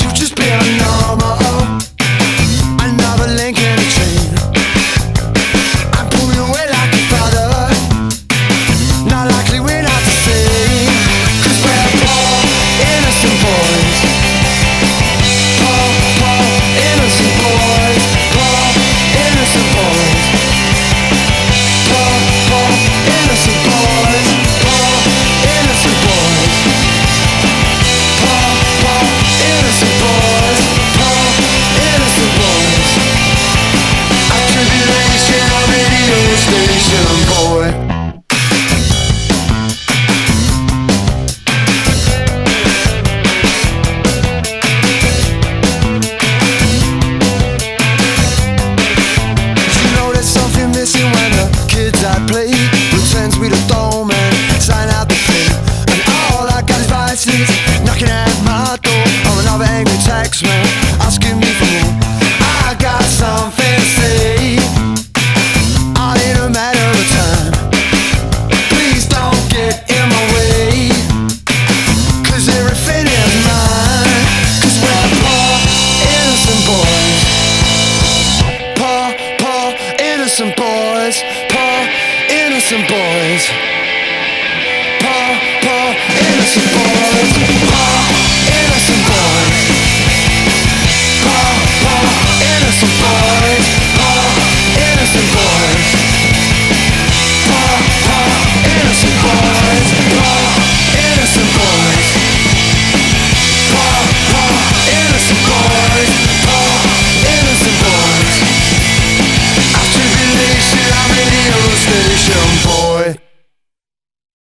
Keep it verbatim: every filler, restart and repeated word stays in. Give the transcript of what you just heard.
you've just been normal. Another link in the chain. I'm pulling away like a father. Not likely we're not the same. Cause we're poor, innocent boys. Poor, poor, innocent boys. Poor, innocent boys. Poor, poor, innocent boys. Poor, innocent boys. Poor, poor, innocent boys. Poor, innocent boys. A tribulation radio station boy. When the kids I play pretends we the dome and sign out the pay, and all I got is vices knocking at my door. I'm another angry taxman.